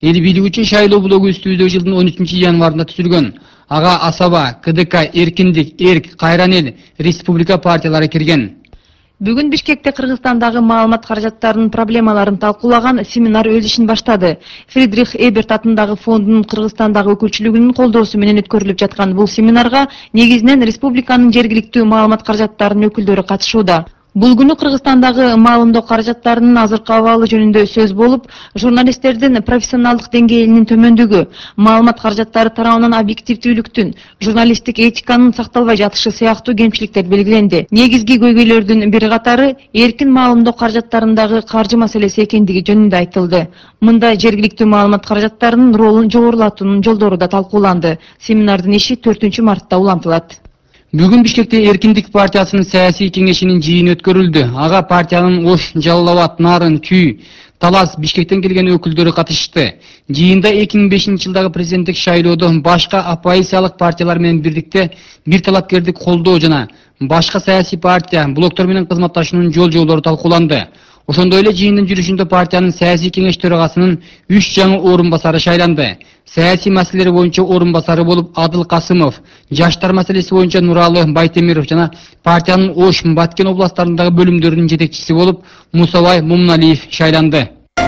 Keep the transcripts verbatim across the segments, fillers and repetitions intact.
Эл бийлиги үчүн шайлоо блогу үстүбүздө жылдын он үчүнчү январында түзүлгөн. Ага Асаба, КДК, Эркиндик, Эрк, Кайран эл, Республика партиялары кирген. Бүгүн Бишкекте Кыргызстандагы маалымат каражаттарынын проблемаларын талкуулаган семинар өз ишин баштады. Фридрих Эберт атындагы фондунун Кыргызстандагы өкүлчүлүгүнүн колдоосу менен өткөрүлүп жаткан бул семинарга негизинен республиканын жергиликтүү маалымат каражаттарынын өкүлдөрү катышууда. Бул күнү Кыргызстандагы маалымдоо каражаттарынын азыркы абалы жөнүндө сөз болуп, журналисттердин профессионалдык деңгээлинин төмөндүгү, маалымат каражаттары тарабынан объективдүүлүктүн, журналисттик этиканын сакталбай жатышы сыяктуу кемчиликтер белгиленди. Негизги көйгөйлөрдүн бири катары эркин маалымдоо каражаттарындагы каржы маселеси экендиги жөнүндө айтылды. Мында жергиликтүү маалымат каражаттарынын ролун жогорулатуунун жолдору да талкууланды. Семинардын иши төртүнчү мартта улантылат. Бүгүн Бишкекте Эркиндик партиясынын саясий кеңешинин жыйыны өткөрүлдү. Ага партиянын Ош, Жалал Абад, Нарын, Күй, Талас, Бишкектен келген өкүлдөрү катышты. Жыйында эки миң бешинчи жылдагы президенттик шайлоодо башка оппозициялык партиялар менен бирдикте бир талапкерди колдоо жана башка саясий партия, блоктор менен кызматташуунун жол жолдору талкууланды. Ошондой эле жыйындын жүрүшүндө партиянын саясий кеңеш төрагасынын үч жаңы орун басары шайланды. Саясий маселелер боюнча орун басары болуп Адыл Касымов, жаштар маселеси боюнча Нуралы Байтемиров жана партиянын Ош, Баткен областтарындагы бөлүмдөрүнүн жетекчиси болуп Мусабай Мумналиев шайланды.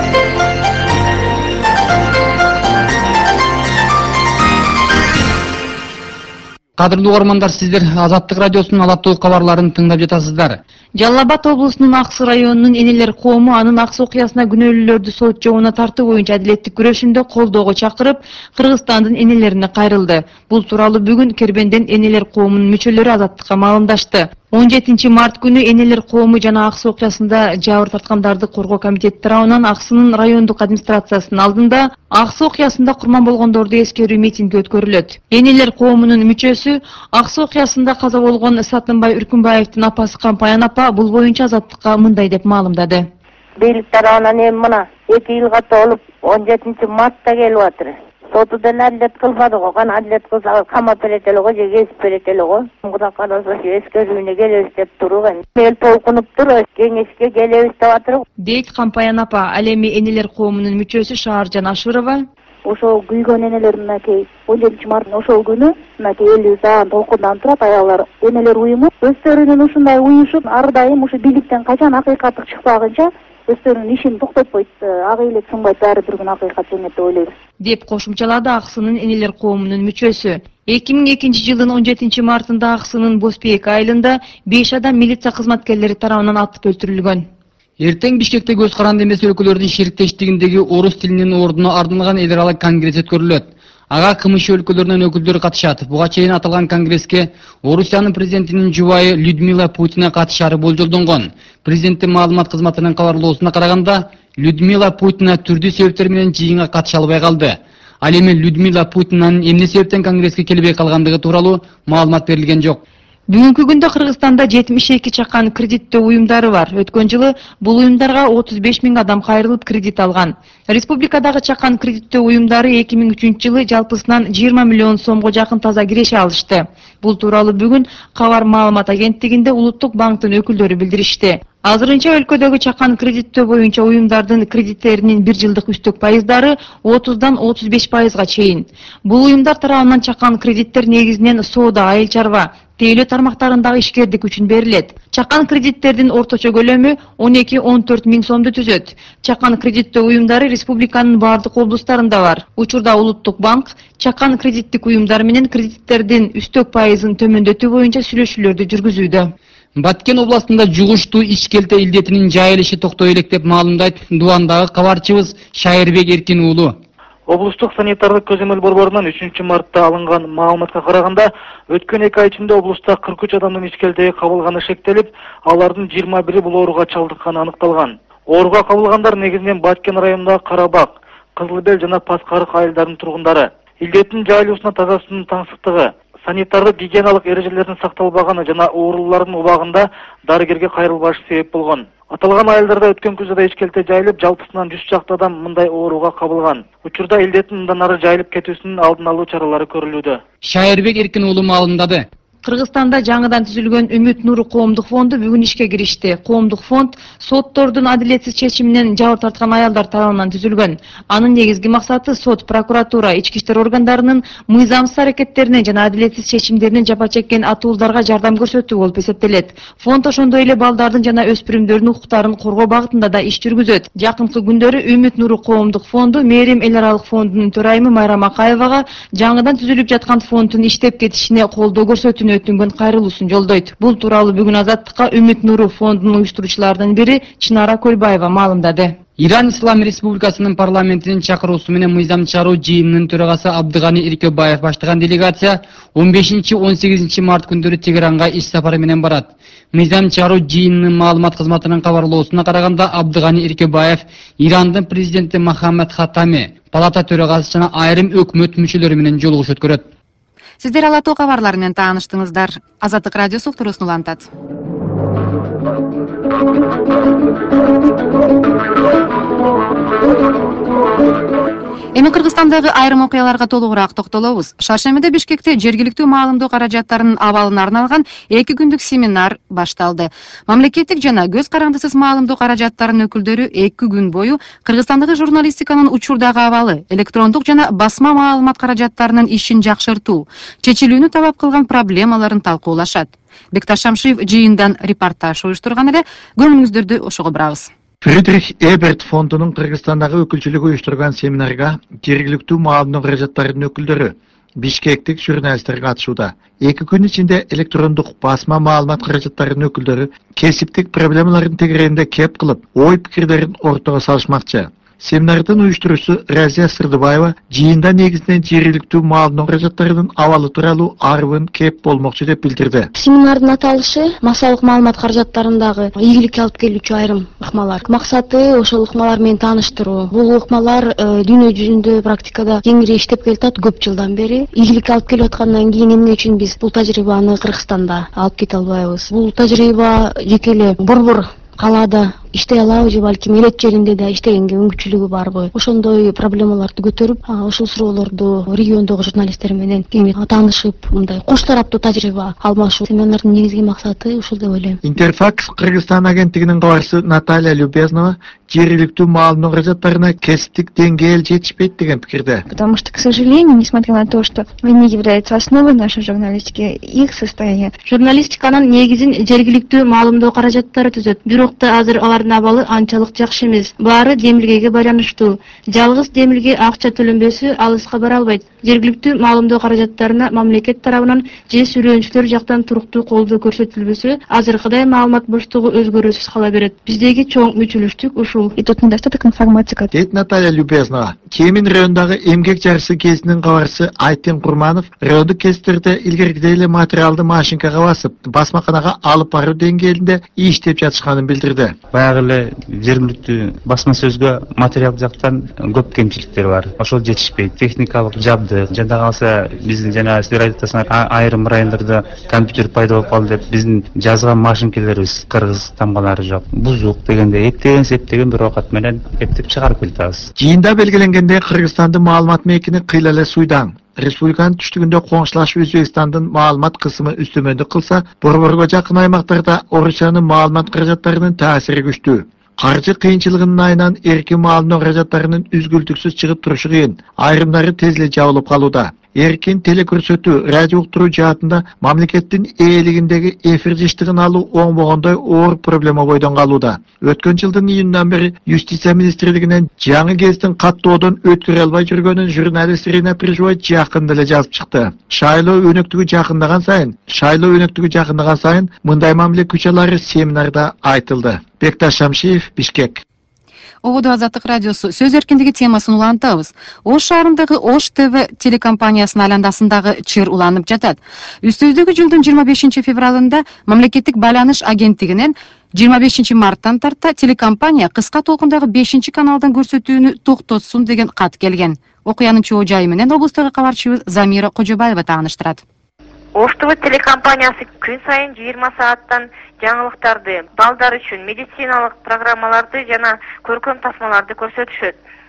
Кадырлуу угармандар, сиздер Азаттык радиосунун алаттуу кабарларын тыңдап жатасыздар. Жалал Абад облусунун Аксы районунун энелер коому анын Аксы окуясына күнөөлүүлөрдү сот жобуна тартуу боюнча адилеттик күрөшүндө колдоого чакырып, Кыргызстандын энелерине кайрылды. Бул тууралуу бүгүн Кербенден энелер коомунун мүчөлөрү Азаттыкка маалымдашты. он жетинчи март күнү энелер коому жана Аксы окуясында жабыр тарткандарды коргоо комитети тарабынан Аксынын райондук администрациясынын алдында Аксы окуясында курман болгондорду эскерүү митинги өткөрүлөт. Энелер коомунун мүчөсү Аксы окуясында каза болгон Сатынбай Үркүнбаевдин апасы Кампаян апа бул боюнча Азаттыкка мындай деп маалымдады. Бийлик тарабынан эми мына эки жылга толуп он жетинчи мартта келип атыр. Сотудан адилет кылбады го, кана адилет кылса камап берет эле го, же кесип берет эле го. Кудай кааласа эскерүүнү келебиз деп туруп, эл толкунуп тур, кеңешке келебиз деп атыр. Дейт Кампаян апа. Ал эми энелер коомунун мүчөсү Шааржан Ашырова ошол күйгөн энелер мынакей он жетинчи марттын ошол күнү мынакей элүү саат толкундан турат. Аялдар энелер уюму өздөрүнүн ушундай уюшуп ар дайым ушу бийликтен качан акыйкаттык чыкпагынча өздөрүнүн ишин токтотпойт. Ак элек сыңбайт, баары бир күн акыйкат жеңет деп ойлойбуз деп кошумчалады Аксынын энелер коомунун мүчөсү. эки миң экинчи жылдын он жетинчи мартында Аксынын Боспейк айылында беш адам милиция кызматкерлери тарабынан атып өлтүрүлгөн. Эртең Бишкекте көз каранды эмес өлкөлөрдүн шериктештигиндеги орус тилинин ордуна арналган эл аралык конгресс өткөрүлөт. Ага КМШ өлкөлөрүнүн өкүлдөрү катышат. Буга чейин аталган конгресске Орусиянын президентинин жубайы Людмила Путина катышары болжолдонгон. Президенттин маалымат кызматынын кабарлоосуна караганда, Людмила Путина түрдүү себептер менен жыйынга катыша албай калды. Ал эми Людмила Путинанын эмне себептен конгресске келбей калгандыгы тууралуу маалымат берилген жок. Бүгүнкү күндө Кыргызстанда жетимиш эки чакан кредиттөө уюмдары бар. Өткөн жылы бул уюмдарга отуз беш миң адам кайрылып кредит алган. Республикадагы чакан кредиттөө уюмдары эки миң үчүнчү жылы жалпысынан жыйырма миллион сомго жакын таза киреше алышты. Бул тууралуу бүгүн Кабар маалымат агенттигинде Улуттук банктын өкүлдөрү билдиришти. Азырынча өлкөдөгү чакан кредиттөө боюнча уюмдардын кредиттеринин бир жылдык үстөк пайыздары отуздан отуз беш пайызга чейин. Бул уюмдар тарабынан чакан кредиттер негизинен соода, айыл чарба, тейлөө тармактарындагы ишкердик үчүн берилет. Чакан кредиттердин орточо көлөмү он эки он төрт миң сомду түзөт. Чакан кредиттөө уюмдары республиканын бардык облустарында бар. Учурда Улуттук банк чакан кредиттик уюмдар менен кредиттердин үстөк пайызын төмөндөтүү боюнча сүйлөшүүлөрдү жүргүзүүдө. Баткен областында жугуштуу ичкелте илдетинин жайылышы токтой элек деп маалымдайт Дубандагы кабарчыбыз Шайырбек Эркин уулу. Облустук санитардык көзөмөл борборунан үчүнчү мартта алынган маалыматка караганда, өткөн эки ай ичинде облуста кырк үч адамдын ичкелтеге кабылганы шектелип, алардын жыйырма бири бул ооруга чалдыкканы аныкталган. Ооруга кабылгандар негизинен Баткен районундагы Карабак, Кызылбел жана Паскарык айылдарынын тургундары. Илдеттин жайылуусуна таза суунун таңсыктыгы, санитардык гигиеналык эрежелердин сакталбаганы жана оорулардын убагында дарыгерге кайрылбашы себеп болгон. Аталган айылдарда өткөн күздө ичкелте жайылып, жалпысынан жүз чакты адам мындай ооруга кабылган. Учурда илдеттин мындан ары жайылып кетүүсүнүн алдын алуу чаралары көрүлүүдө. Шайырбек Эркин уулу маалымдады. Кыргызстанда жаңыдан түзүлгөн Үмүт Нуру коомдук фонду бүгүн ишке киришти. Коомдук фонд соттордун адилетсиз чечиминен жабыр тарткан аялдар тарабынан түзүлгөн. Анын негизги максаты сот, прокуратура, ички иштер органдарынын мыйзамсыз аракеттерине жана адилетсиз чечимдеринен жапа чеккен атуулдарга жардам көрсөтүү болуп эсептелет. Фонд ошондой эле балдардын жана өспүрүмдөрдүн укуктарын коргоо багытында да иш жүргүзөт. Жакынкы күндөрү Үмүт Нуру коомдук фонду Мээрим эл аралык фондунун төрайымы Майрам Акаевага жаңыдан түзүлүп жаткан фонддун иштеп кетишине колдоо көрсөтүүнү өтүнгөн кайрылуусун жолдойт. Бул тууралуу бүгүн Азаттыкка Үмүт Нуру фондунун уюштуруучуларынын бири Чынара Көлбаева маалымдады. Иран Ислам Республикасынын парламентинин чакыруусу менен мыйзам чыгаруу жыйынынын төрагасы Абдыганы Иркебаев баштаган делегация он бешинчи — он сегизинчи март күндөрү Тегеранга иш сапары менен барат. Мыйзам чыгаруу жыйынынын маалымат кызматынын кабарлоосуна караганда Абдыганы Иркебаев Ирандын президенти Мохаммед Хаттами, палата төрагасы жана айрым өкмөт мүчөлөрү менен жолугуш өткөрөт. Сиздер ала тоо кабарлар менен тааныштыңыздар. Азаттык радиосу уктурууну улантат. Эми Кыргызстандагы айрым окуяларга толугураак токтолобуз. Шаршембиде Бишкекте жергиликтүү маалымдоо каражаттарынын абалына арналган эки күндүк семинар башталды. Мамлекеттик жана көз карандысыз маалымдоо каражаттарынын өкүлдөрү эки күн бою Кыргызстандагы журналистиканын учурдагы абалы, электрондук жана басма маалымат каражаттарынын ишин жакшыртуу, чечилүүнү талап кылган проблемаларын талкуулашат. Бекташ Шамшиев жыйындан репортаж уюштурган эле, көңүлүңүздөрдү ошого бурабыз. Фридрих Эберт фондунун Кыргызстандагы өкүлчүлүгү уюштурган семинарга жергиликтүү маалымдоо каражаттарынын өкүлдөрү, бишкектик журналисттер катышууда. Эки күн ичинде электрондук басма маалымат каражаттарынын өкүлдөрү кесиптик проблемалардын тегерегинде кеп кылып, ой пикирлерин ортого салышмакчы. Семинардын уюштуруучусу Разия Сырдыбаева жыйында негизинен жергиликтүү маалымдоо каражаттарынын абалы тууралуу арбын кеп болмокчу деп билдирди. Семинардын аталышы массалык маалымат каражаттарындагы ийгиликке алып келүүчү айрым ыкмалар. Максаты ошол ыкмалар менен тааныштыруу. Бул ыкмалар дүйнө жүзүндө практикада кеңири иштеп келатат көп жылдан бери. Ийгиликке алып келип аткандан кийин эмне үчүн биз бул тажрыйбаны Кыргызстанда алып кете албайбыз? Бул тажрыйба жеке эле борбор калаада иштей алабы же балким элет жеринде да иштегенге мүмкүнчүлүгү барбы? Ошондой проблемаларды көтөрүп, ошол суроолорду региондогу журналисттер менен кеңири таанышып, мындай кош тараптуу тажрыйба алмашуу. Семинардын негизги максаты ушул деп ойлойм. Интерфакс Кыргызстан агенттигинин кабарчысы Наталья Любезнова жергиликтүү маалымдоо каражаттарына кесиптик деңгээл жетишпейт деген пикирде. Потому что, к сожалению, несмотря на то, что они являются основой нашей журналистики, их состояние. Журналистиканын негизин жергиликтүү маалымдоо каражаттары түзөт. Бирок да азыр алардын абалы анчалык жакшы эмес. Баары демилгеге байланыштуу. Жалгыз демилге акча төлөнбөсө алыска бара албайт. Жергиликтүү маалымдоо каражаттарына мамлекет тарабынан же сүрөөнчүлөр жактан туруктуу колдоо көрсөтүлбөсө, азыркыдай маалымат боштугу өзгөрүүсүз кала берет. Биздеги чоң мүчүлүштүк ушул. И тот недостаток информации. Дейт Наталья Любезнова. Кемин райондагы эмгек жарысы кезинин кабарчысы Айтем Курманов райондук кездерде илгеркидей эле материалды машинкага басып, басмаканага алып баруу деңгээлинде иштеп жатышканын билдирди. Баягы эле жергиликтүү басма сөзгө материал жактан көп кемчиликтер бар. Ошол жетишпейт. Техникалык жабдык, жада калса биздин жана силер айтып атасыңар, айрым райондордо компьютер пайда болуп калды деп биздин жазган машинкелерибиз кыргыз тамгалары жок. Бузук дегенде эптеген септеген бир оокат менен эптеп чыгарып келатабыз. Жыйында белгиленгендей Кыргызстандын маалымат мейкини кыйла эле суйдаң. Республиканын түштүгүндө коңшулаш Өзбекстандын маалымат кысымы үстөмөндүк кылса, борборго жакын аймактарда Орусиянын маалымат каражаттарынын таасири күчтүү. Каржы кыйынчылыгынын айынан эркин маалымдоо каражаттарынын үзгүлтүксүз чыгып турушу кыйын. Айрымдары тез эле жабылып калууда. Эркин телекөрсөтүү, радио уктуруу жаатында мамлекеттин ээлигиндеги эфир жыштыгын алуу оңбогондой оор проблема бойдон калууда. Өткөн жылдын июнунан бери Юстиция министрлигинен жаңы кездин каттоодон өткөрө албай жүргөнүн журналист Ирина Прижой жакында эле жазып чыкты. Шайлоо өнөктүгү жакындаган сайын, шайлоо өнөктүгү жакындаган сайын мындай мамиле күч алары семинарда айтылды. Бекташ Шамшиев, Бишкек. Ободу Азаттык радиосу сөз эркиндиги темасын улантабыз. Ош шаарындагы Ош ТВ телекомпаниясынын айландасындагы чыр уланып жатат. Үстүбүздөгү жылдын жыйырма бешинчи февралында мамлекеттик байланыш агенттигинен жыйырма бешинчи марттан тарта телекомпания кыска толкундагы бешинчи каналдан көрсөтүүнү токтотсун деген кат келген. Окуянын чоо жайы менен облустагы кабарчыбыз Замира Кожобаева тааныштырат. Ош ТВ телекомпаниясы күн сайын жыйырма сааттан жаңылыктарды, балдар үчүн медициналык программаларды жана көркөм тасмаларды көрсөтүшөт.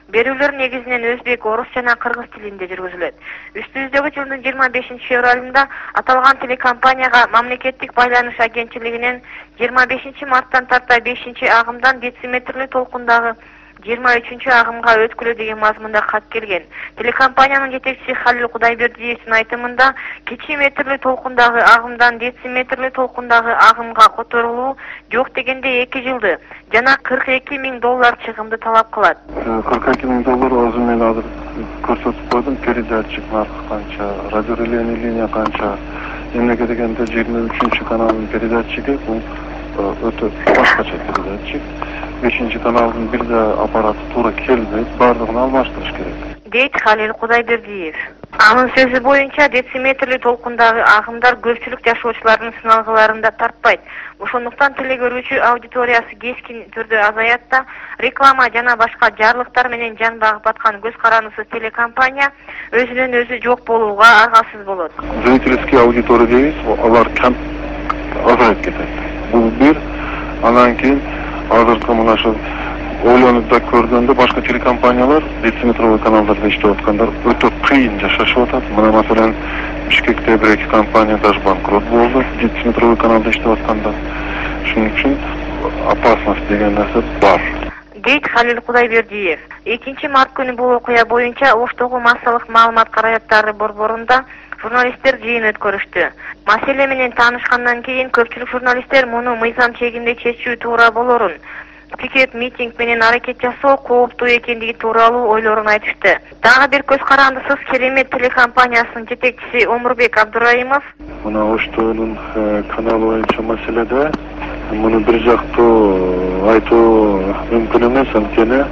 Берүүлөр негизинен өзбек, орус жана кыргыз тилинде жүргүзүлөт. Үстүбүздөгү жылдын жыйырма бешинчи февралында аталган телекомпанияга мамлекеттик байланыш агенттилигинен жыйырма бешинчи марттан тарта бешинчи агымдан дециметрлүү толкундагы жыйырма үчүнчү агымга өткүлө деген мазмунда кат келген. Телекомпаниянын жетекчиси Халил Кудайбердиевдин айтымында кичи метрлүү толкундагы агымдан дециметрлүү толкундагы агымга которулуу жок дегенде эки жылды жана кырк эки миң доллар чыгымды талап кылат. кырк эки миң доллар өзүм мен азыр көрсөтүп койдум. Передатчик наркы канча, радиорелейный линия канча. Эмнеге дегенде жыйырма үчүнчү каналдын передатчиги бул өтө башкача передатчик. бешинчи каналдын бир да аппараты туура келбейт, бардыгын алмаштырыш керек. Дейт Халил Кудайбердиев. Анын сөзү боюнча дециметрлүү толкундагы агымдар көпчүлүк жашоочулардын сыналгыларында тартпайт. Ошондуктан телегөрүүчү аудиториясы кескин түрдө азаят да, реклама жана башка жарлыктар менен жан багып аткан көз карандысыз телекомпания өзүнөн өзү жок болууга аргасыз болот. Зрительский аудитория дейбиз, алар кем азайып кетет. Бул бир, анан кийин азыркы мына ошо ойлонуп да көргөндө башка телекомпаниялар дециметровый каналдарда иштеп аткандар өтө кыйын жашашып атат. Мына маселен Бишкекте бир эки компания даже банкрот болду, дециметровый каналда иштеп атканда. Шуның үчүн опасность деген нерсе бар. Дейт Халил Кудайбердиев. экинчи март күнү бул окуя боюнча Оштогу массалык маалымат каражаттары борборунда журналисттер жыйын өткөрүштү. Маселе менен таанышкандан кийин көпчүлүк журналисттер муну мыйзам чегинде чечүү туура болорун, пикет, митинг менен аракет жасоо кооптуу экендиги тууралуу ойлорун айтышты. Дагы бир көз карандысыз Керемет телекомпаниясынын жетекчиси Омурбек Абдураимов мына Оштонун каналы боюнча маселеде муну бир жактуу айтуу мүмкүн эмес, анткени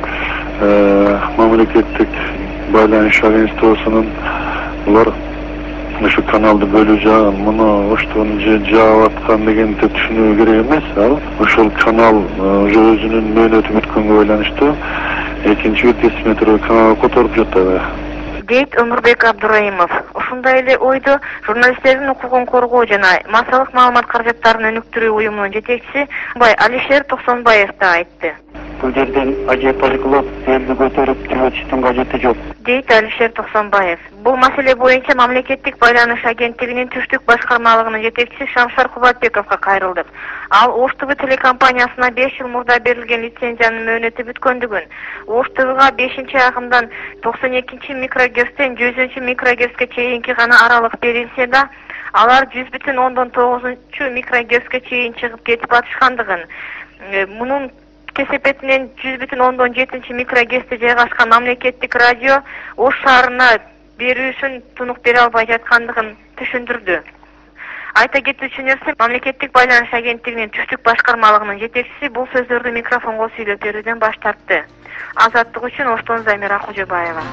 мамлекеттик байланыш агентствосунун булар ушу каналды бөлүү жагын муну Оштону же жаап аткан дегенди түшүнүү керек эмес. Ал ошол канал уже өзүнүн мөөнөтү бүткөнгө байланыштуу экинчи бир дециметровый каналга которуп жатты. Дейт Омурбек Абдураимов. Ушундай эле ойду журналисттердин укугун коргоо жана массалык маалымат каражаттарын өнүктүрүү уюмунун жетекчиси Бай Алишер Токсонбаев да айтты. Бул жерден ажиотаж кылып, элди көтөрүп жүрүштүн кажети жок. Дейт Алишер Токсонбаев. Бул маселе боюнча мамлекеттик байланыш агенттигинин түштүк башкармалыгынын жетекчиси Шамшар Кубатбековго кайрылдык. Ал Ош ТВ телекомпаниясына беш жыл мурда берилген лицензиянын мөөнөтү бүткөндүгүн, Ош ТВга бешинчи агымдан токсон экинчи микрогерцтен жүзүнчү микрогерцке чейинки гана аралык берилсе да, алар жүз бүтүн ондон тогузунчу микрогерцке чейин чыгып кетип атышкандыгын, мунун кесепетинен жүз бүтүн ондон жетинчи микрогерцте жайгашкан мамлекеттик радио Ош шаарына берүүсүн тунук бере албай жаткандыгын түшүндүрдү. Айта кетүүчү нерсе, мамлекеттик байланыш агенттигинин түштүк башкармалыгынын жетекчиси бул сөздөрдү микрофонго сүйлөп берүүдөн баш тартты. Азаттык үчүн Оштон Замира Кожобаева.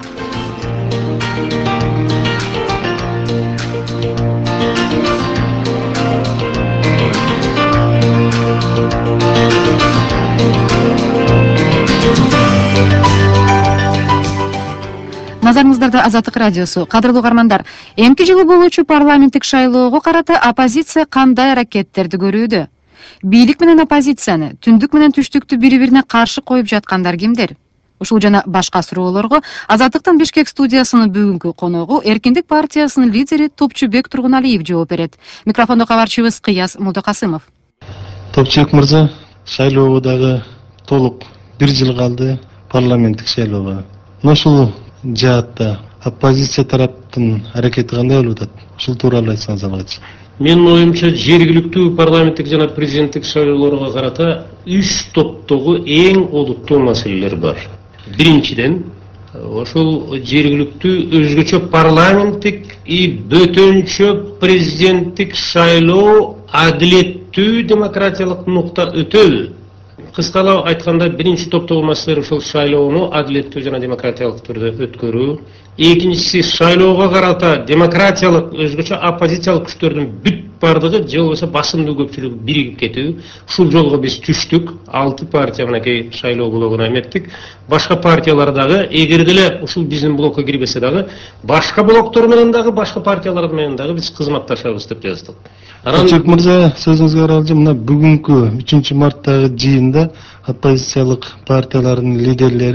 Назарыңыздарда Азаттык радиосу. Кадырлуу угармандар, эмки жылы болуучу парламенттик шайлоого карата оппозиция кандай аракеттерди көрүүдө? Бийлик менен оппозицияны, түндүк менен түштүктү бири-бирине каршы коюп жаткандар кимдер? Ушул жана башка суроолорго Азаттыктын Бишкек студиясынын бүгүнкү коногу Эркиндик партиясынын лидери Топчубек Тургуналиев жооп берет. Микрофондо кабарчыбыз Кыяз Мулдакасымов. Топчубек мырза, шайлоого дагы толук бир жыл калды парламенттик шайлоого. Ошол жаатта оппозиция тараптын аракети кандай болуп атат? Ушул тууралуу айтсаңыз алгачы. Менин оюмча жергиликтүү парламенттик жана президенттик шайлоолорго карата үч топтогу эң олуттуу маселелер бар. Биринчиден, ошол жергиликтүү өзгөчө парламенттик и бөтөнчө президенттик шайлоо адилеттүү демократиялык нукта өтөбү? Кыскалап айтканда, биринчи топтогу маселе ошол шайлоону адилеттүү жана демократиялык түрдө өткөрүү. Экинчиси, шайлоого карата демократиялык өзгөчө оппозициялык күчтөрдүн бүт бардыгы же болбосо басымдуу көпчүлүгү биригип кетүү. Ушул жолго биз түштүк. алты партия мынакей шайлоо блогуна эметтик. Башка партиялар дагы, эгер деле ушул биздин блокко кирбесе дагы, башка блоктор менен дагы, башка партиялар менен дагы биз кызматташабыз деп жаздык. Топчубек мырза, сөзүңүзгө аралжы, мына бүгүнкү үчүнчү марттагы жыйында оппозициялык партиялардын лидерлери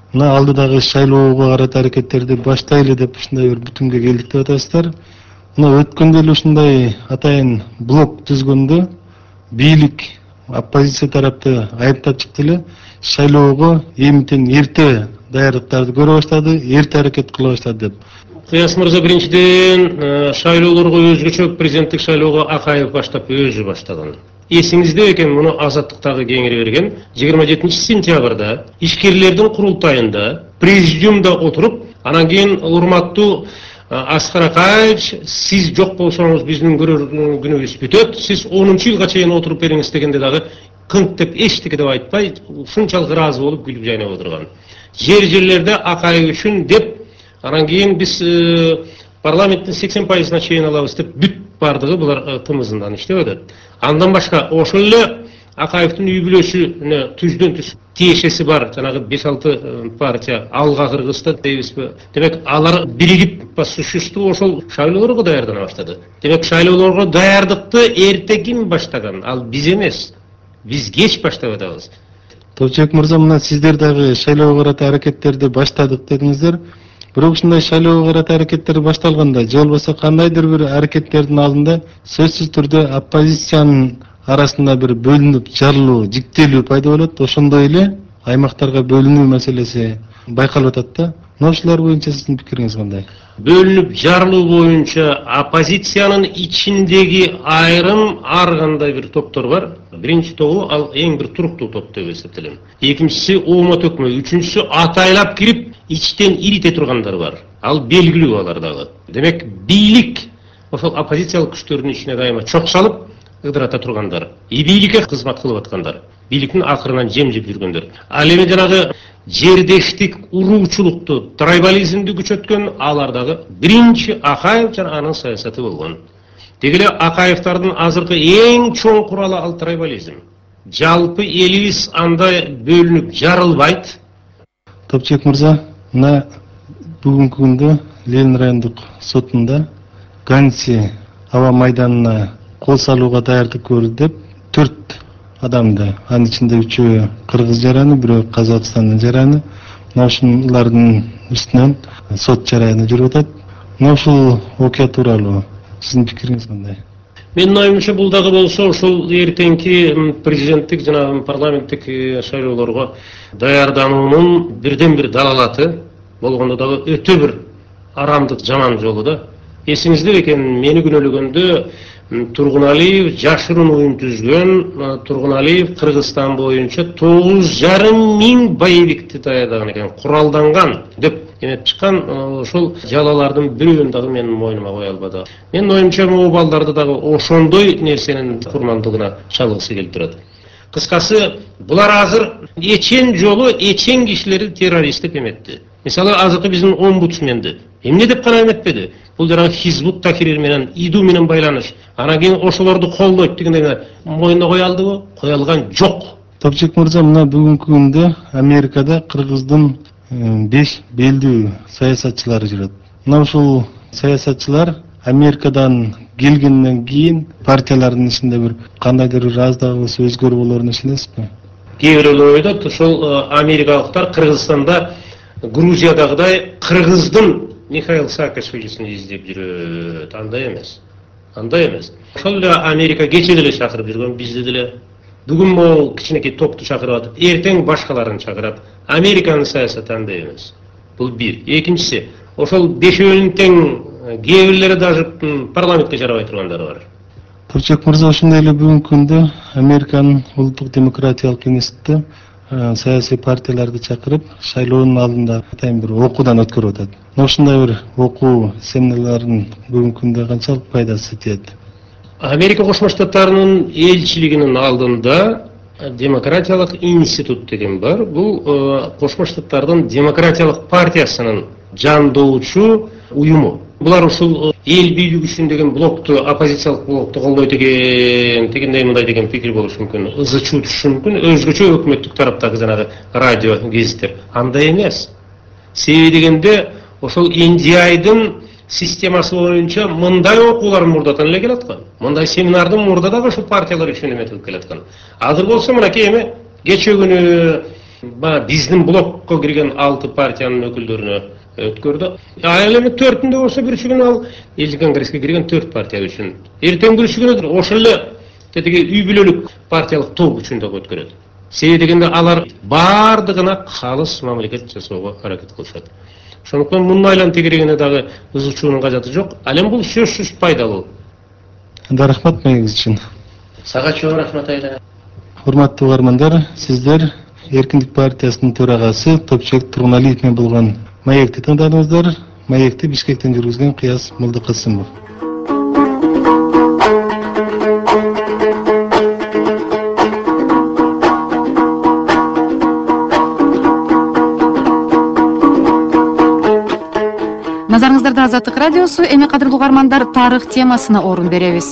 мына алдыдагы шайлоого карата аракеттерди баштайлы деп ушундай бир бүтүнгө келдик деп атасыздар. Мына өткөндө эле ушундай атайын блок түзгөндө бийлик оппозиция тарапты айыптап чыкты эле, шайлоого эмитен эрте даярдыктарды көрө баштады, эрте аракет кыла баштады деп. Кыяс мырза, биринчиден шайлоолорго өзгөчө президенттик шайлоого Акаев баштап өзү баштаган. Эсиңизде экен, муну Азаттыктагы кеңири берген жыйырма жетинчи сентябрда ишкерлердин курултайында президиумда отуруп, анан кийин урматтуу Аскар Акаевич, сиз жок болсоңуз биздин көрөр күнүбүз бүтөт, сиз онунчу жылга чейин отуруп бериңиз дегенде дагы кыңк деп эчтеке деп айтпай, ушунчалык ыраазы болуп күлүп жайнап отурган. Жер жерлерде Акаев үчүн деп, анан кийин биз парламенттин сексен пайызына чейин алабыз деп бүт бардыгы булар тымызындан иштеп атат. Андан башка ошол эле Акаевдин үй бүлөсүнө түздөн түз тиешеси бар, жанагы беш алты партия Алга Кыргызста дейбизби. Демек алар биригип по существу ошол шайлоолорго даярдана баштады. Демек шайлоолорго даярдыкты эрте ким баштаган? Ал биз эмес. Биз кеч баштап атабыз. Топчек мырза, мына сиздер дагы шайлоого карата аракеттерди баштадык дедиңиздер. Бирок ушундай шайлоого карата аракеттер башталганда, же болбосо кандайдыр бир аракеттердин алдында сөзсүз түрдө оппозициянын арасында бир бөлүнүп, жарылуу, жиктелүү пайда болот. Ошондой эле аймактарга бөлүнүү маселеси байкалып атат да. Мына ушулар боюнча сиздин пикириңиз кандай? Бөлүнүп жарылуу боюнча оппозициянын ичиндеги айрым ар кандай бир топтор бар. Биринчи тобу ал эң бир туруктуу топ деп эсептелем. Экинчиси оомо төкмө, үчүнчүсү атайлап кирип ичтен ирите тургандар бар. Ал белгилүү алар дагы. Демек бийлик ошол оппозициялык күчтөрдүн ичине дайыма чок салып ыдырата тургандар. И бийликке кызмат кылып аткандар. Бийликтин акырынан жем жеп жүргөндөр. Ал эми жанагы жердештик, уруучулукту, трайбализмди күчөткөн алардагы биринчи Акаев жана анын саясаты болгон. Дегеле Акаевтардын азыркы эң чоң куралы ал трайбализм. Жалпы элибиз андай бөлүнүп жарылбайт. Топчек мырза, мына бүгүнкү күндө Ленин райондук сотунда Ганси аба майданына кол салууга даярдык көрүлдү деп төрт адамды, анын ичинде үчөө кыргыз жараны, бирөө Казакстандын жараны, мына ушулардын үстүнөн сот жараяны жүрүп атат. Мына ушул окуя тууралуу сиздин пикириңиз кандай? Менин оюмча бул дагы болсо ушул эртеңки президенттик жана парламенттик шайлоолорго даярдануунун бирден бир далалаты болгондо дагы өтө бир арамдык жаман жолу да. Эсиңизде экен, мени күнөөлөгөндө Тургуналиев жашырын уюм түзгөн, Тургуналиев Кыргызстан боюнча тогуз жарым миң боевикти даярдаган экен, куралданган деп эмеп чыккан. Ошол жалалардын бирөөнү дагы менин мойнума кое албады. Менин оюмча могу балдарды дагы ошондой нерсенин курмандыгына чалгысы келип турат. Кыскасы, булар азыр эчен жолу эчен кишилерди террорист деп эметти. Мисалы, азыркы биздин омбудсменди эмне деп гана эметпеди? Бул жанагы Хизбут Тахрир менен, ИДУ менен байланыш. Анан кийин ошолорду колдойт дегенде мойнуна кое алдыбы? Кое алган жок. Топчек мырза, мына бүгүнкү күндө Америкада Кыргыздын беш белдүү саясатчылары жүрөт. Мына ушул саясатчылар Америкадан келгенден кийин партиялардын ичинде бир кандайдыр бир аздагы өзгөрүү болоорун ишенесизби? Кээ бирөөлөр ойлойт, ошол америкалыктар Кыргызстанда Грузиядагыдай Кыргыздын Михаил Саакашвилисин издеп жүрөт. Андай эмес. Андай эмес. Ошол эле Америка кече деле чакырып жүргөн, бизди деле. Бүгүн могул кичинекей топту чакырып атып, эртең башкаларын чакырат. Американын саясаты андай эмес. Бул бир. Экинчиси, ошол бешөөнүн тең кээ бирлери даже парламентке жарабай тургандары бар. Топчек мырза, ошондой эле бүгүнкү күндө Американын улуттук демократиялык институты саясий партияларды чакырып, шайлоонун алдында атайын бир окуудан өткөрүп атат. Ошондой бир окуу семинарларын бүгүнкү күндө канчалык пайдасы тиет? Америка Кошмо Штаттарынын элчилигинин алдында демократиялык институт деген бар. Бул Кошмо Штаттардын демократиялык партиясынын жандоочу уюму. Булар ушул эл бийлиги үчүн деген блокту, оппозициялык блокту колдойт экен, дегендей мындай деген пикир болушу мүмкүн. Ызы чуу түшүшү мүмкүн, өзгөчө өкмөттүк тараптагы жанагы радио гезиттер. Андай эмес. Себеби дегенде ошол эн ди айдын системасы боюнча мындай окуулар мурдатан эле келаткан. Мындай семинардын мурда дагы ушул партиялар үчүн эметилип келаткан. Азыр болсо мынакей эми кече күнү Ба биздин блокко кирген алты партиянын өкүлдөрүнө өткөрдү. Ал эми төртүндө болсо биринчи күнү ал элдик конгресске кирген төрт партия үчүн. Эртеңкү күнү ошол эле тетиги үй бүлөлүк партиялык топ үчүн да өткөрөт. Себеби дегенде алар бардыгына калыс мамлекет жасоого аракет кылышат. Ошондуктан мунун айлан тегерегине дагы ызычуунун кажаты жок. Ал эми бул сөзсүз пайдалуу. Рахмат меңиз үчүн. Сага чоң рахмат айлан. Урматтуу угармандар, сиздер Эркиндик партиясынын төрагасы Топчубек Тургуналиев менен болгон маекти тыңдадыңыздар. Маекти Бишкектен жүргүзгөн Кыяз Молдокасымов. Назарыңыздарда Азаттык радиосу. Эми кадырлуу угармандар, тарых темасына орун беребиз.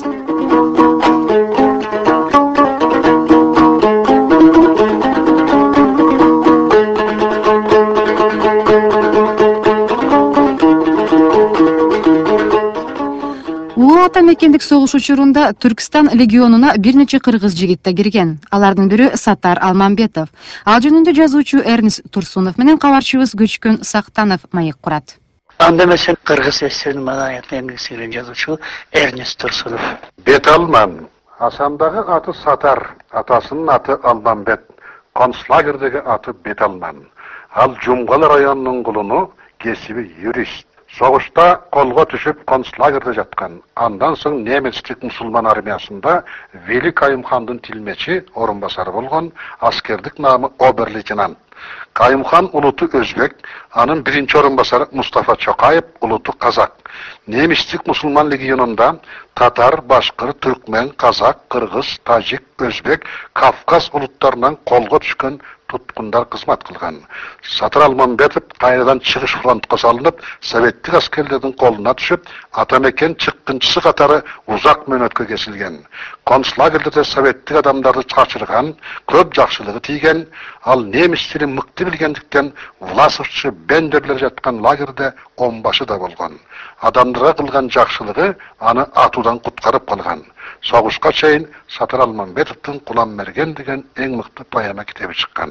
Улуу ата мекендик согуш учурунда Түркстан легионуна бир нече кыргыз жигит да кирген. Алардын бири Сатар Алмамбетов. Ал жөнүндө жазуучу Эрнис Турсунов менен кабарчыбыз Көчкөн Сактанов маек курат. Анда mesela Kırgız eserinin madaniyatına emlik seyren yazıcı Ernest Tursunov. Betalman, Hasan'daki atı Satar, atasının atı Almanbet, konslagirdeki atı Betalman. Al Cumgal rayonunun kulunu kesibi yurist. Soğuşta kolga düşüp konslagirde jatkan. Andan soň Nemetslik musulman armiyasında Veli Kayımxandın tilmeçi orunbasarı bolgon, askerdik namı Oberleytenant. Kayımxan ulutu Özbek, anın birinci orunbasarı Mustafa Çokayev ulutu Kazak. Nemislik musulman legionunda Tatar, Başkır, Türkmen, Kazak, Kırgız, Tajik, Özbek, Kafkas ulutlarından kolga düşkön tutkundar kızmat kılgan. Satır Almanbetov kaynadan çıkış frontqa salınıp, Sovetlik askerlerinin koluna düşüp, Atameken çıkkınçısı katarı uzak mönötkö kesilgen. Konslagirde Sovetlik adamları çarçırgan, köp jakşılığı tiygen, al Nemisleri mıktı bilgendikten Vlasovçı benderler jatkan lagerde onbaşı da bolgan. Adamlara kılgan jakşılığı anı atudan kutkarıp kalgan. Soğuşqa çeyin Satır Almanbetov'tun Kulan Mergen degen en mıktı payama kitebi çıkkan.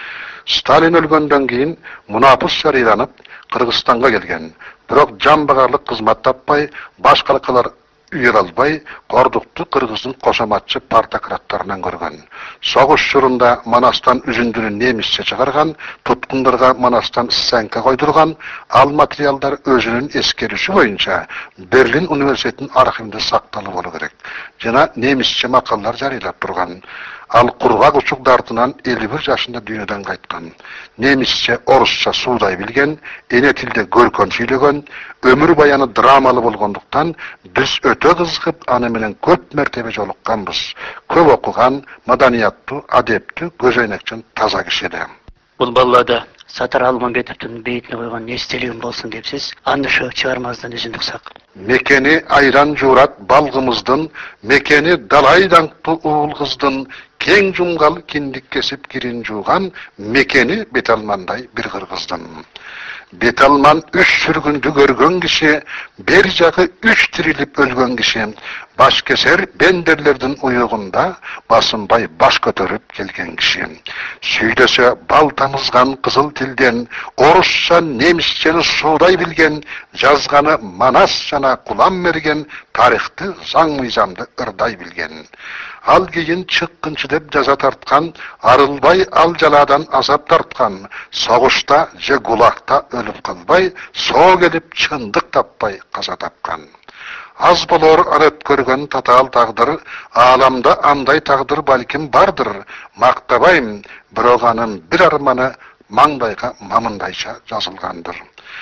Stalin ölgönden keyin munapus şarilanıp Kırgızstan'a gelgen. Biroq jan bagarlık kızmat tappay, başkalıklar üyer albay, Gorduktu Kırgız'ın koşamatçı partakratlarından görgen. Soğuş şurunda Manastan üzündünü Nemisçe çıkargan, tutkunlarga Manastan senke koydurgan, al materiallar özünün eskerişi boyunca Berlin Üniversitesi'nin arşivinde saktalı bolu gerek. Jana Nemisçe makallar jarylap turgan. Al kurgak uçuk dartınan elli bir yaşında dünyadan kaytkan. Nemisçe, Orusça suuday bilgen, ene tilde görkön süylegen, ömür bayanı dramalı bolgonduktan biz öte kızgıp anı menen köp mertebe jolukkanbız. Köp okugan, madaniyatlı, adepti, gözöynekçen taza kişide. Бұл баллада Сатар Алмамбетовтың бейітіне қойған естелігім болсын депсіз, анды şu çıkarmazdan üzündük sak. Mekeni ayran jurat balgımızdın, mekeni dalaydanklı uğul kızdın, keng jumgal kindik kesip girin juğan, mekeni Betalmanday bir kırgızdın. Betalman üç sürgündü görgön kişi, bir jağı üç tirilip ölgön kişi, baş keser benderlerden uyuğunda, basınbay baş götürüp gelgen kişi. Süydese bal tamızgan kızıl tilden, Orusça Nemisçeni suuday bilgen, жазғаны Manas жана Kulan mergen, tarihti zaң mıyzamdı ırday bilgen. Al keyin çıkkınçı dep jaza tartkan, arılbay al jaladan azap tartkan, soğuşta je gulakta ölüp kalbay, soğuk edip çındık tapbay kaza tapkan. Az bolor aret görgen tatal tağdır, alamda anday tağdır balkim bardır, maktabayım, biroğanın bir armanı mangdayga mamındayça жазылганdır.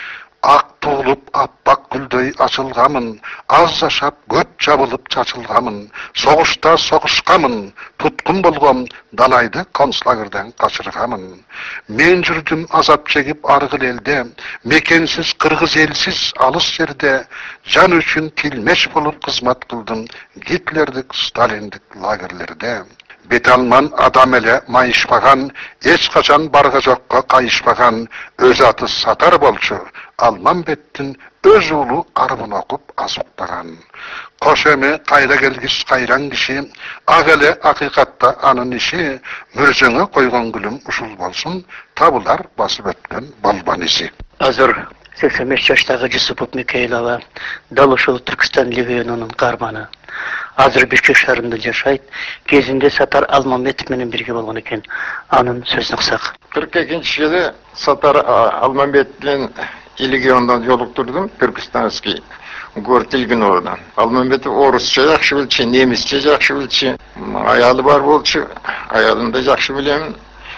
Ak tuğulup appak güldöy açılgamın, az yaşap göt jabılıp çaçılgamın, soğuşta soğuşkamın, tutkun bolgom dalaydı konslagirden kaçırgamın. Men jürdüm azap çekip argıl elde, mekensiz kırgız elsiz alыс jerde, jan üçün tilmeş bolup kızmat kıldım Hitlerdik, Stalindik lagerlerde. бете алман адам эле майышпаган, эч качан барга жокко кайышпаган өз аты Сатар болчу. Алмамбеттин өз уулу карыбын окуп азуктаган. Кош эми кайра келгис кайран киши, ак эле акыйкатта анын иши, мөржөңө койгон гүлүм ушул болсун, табылар басып өткөн балбан иси. Азыр сексен беш жаштагы Жусупов Микаил ага дал ушул Түркистан легионунун каарманы. Азыр Бишкек шаарында жашайт. Кезинде Сатар Алмамбетов менен бирге болгон экен. Анын сөзүн уксак. кырк экинчи жылы Сатар Алмамбетов менен легиондон жолуктурдум, Түркистанский город Илгиновдан. Алмамбетов орусча жакшы билчү, немисче жакшы билчү. Аялы бар болчу, аялын да жакшы билем.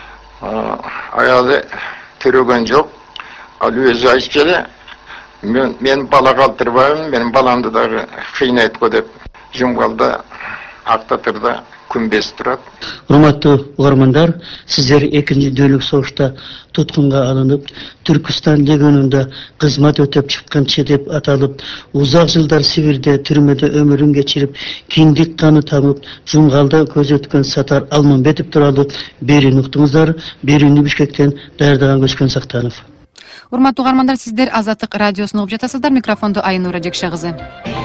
Аялы төрөгөн жок. Ал өзү айтып эле, мен мен бала калтырбайм, менин баламды дагы кыйнайт го деп жумгалда актатырда күмбез турат. Урматтуу угармандар, сиздер экинчи дүйнөлүк согушта туткунга алынып, Түркистан легионунда кызмат өтөп чыкканчы деп аталып, узак жылдар Сибирде түрмөдө өмүрүн кечирип, киндик каны тамып, жумгалда көз өткөн Сатар Алмамбетов тууралуу берүүнү уктуңуздар. Берүүнү Бишкектен даярдаган Көчкөн Сактанов. Урматтуу угармандар, сиздер Азаттык радиосун угуп жатасыздар. Микрофонду Айнура Жекше кызы.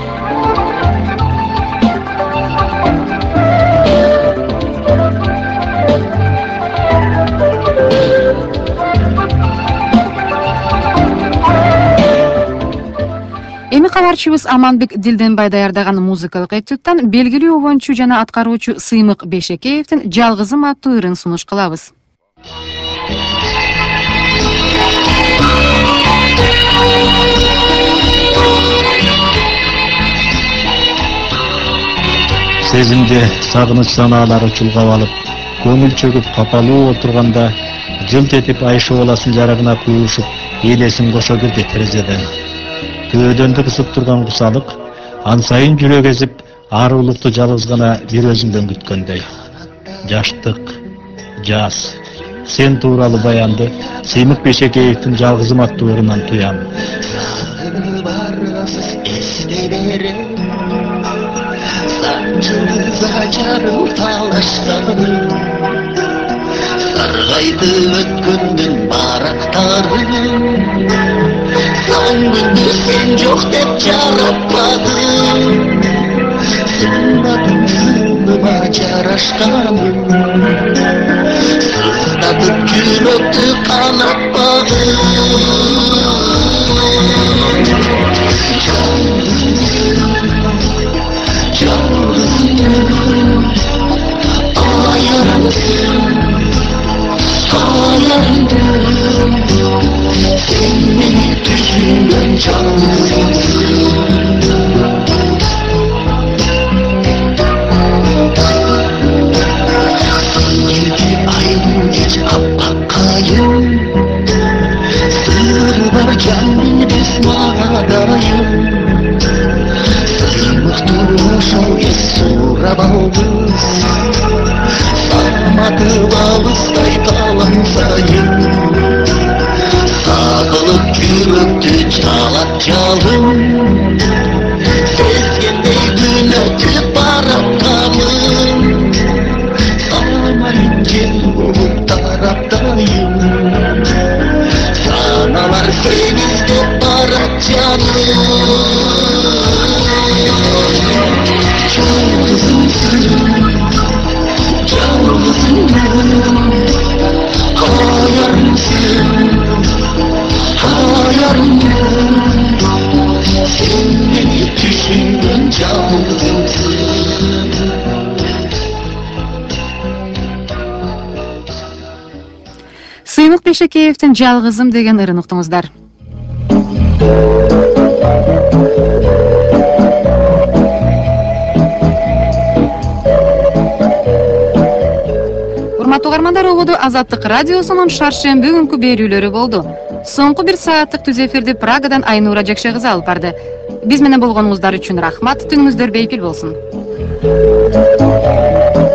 Эми кабарчыбыз Аманбек Дилденбай даярдаган музыкалык этюдтан белгилүү обончу жана аткаруучу Сыймык Бешекеевдин «Жалгызым» аттуу ырын сунуш кылабыз. Сезимде сагыныч санаалары чулгап алып, көңүл чөгүп капалуу отурганда, жылт этип Айша баласынын жарыгына куюшуп, элесин кошо кирди терезеден. Көөдөндү кысып турган кусалык, ан сайын жүрөк эзип, аруулукту жалгыз гана бир өзүңдөн күткөндөй. Жаштык, жаз, сен тууралуу баянды Сыймык Бешекеевдин «Жалгызым» аттуу ырынан туям. Saçarım talaşlarını, sargaydı ötkündün baraktarını. Sandım sen yok dep çağırtmadın, sığmadın sığınıma caraşkanım. Sızladıp yürekti kanatmadın. Sen beni düşündün canlısın. Sanki aydın geç apakayım, sır varken biz mağaradayım. Sıymık durmuş o yasura bağlız, sarmadı bağlızday talansayım. Sağılıp yürekti çalak çalım, sezgindey gün ötüp barakkalım. Sana incel olup tarafdayım, sanalar senizde barak canım. Yalnızımsın, yalnızım, hayal mısın? Hayalımın, sen beni düşündün canlısın. Сыймык Бешекеевдин «Жалгызым» деген ырын уктуңуздар. Урматтуу угармандар, угуду Азаттык радиосунун шаршемби күнкү берүүлөрү болду. Соңку бир сааттык түз эфирди Прагадан Айнура Жекше кызы алып барды. Биз менен болгонуңуздар үчүн рахмат. Түнүңүздөр бейпил болсун.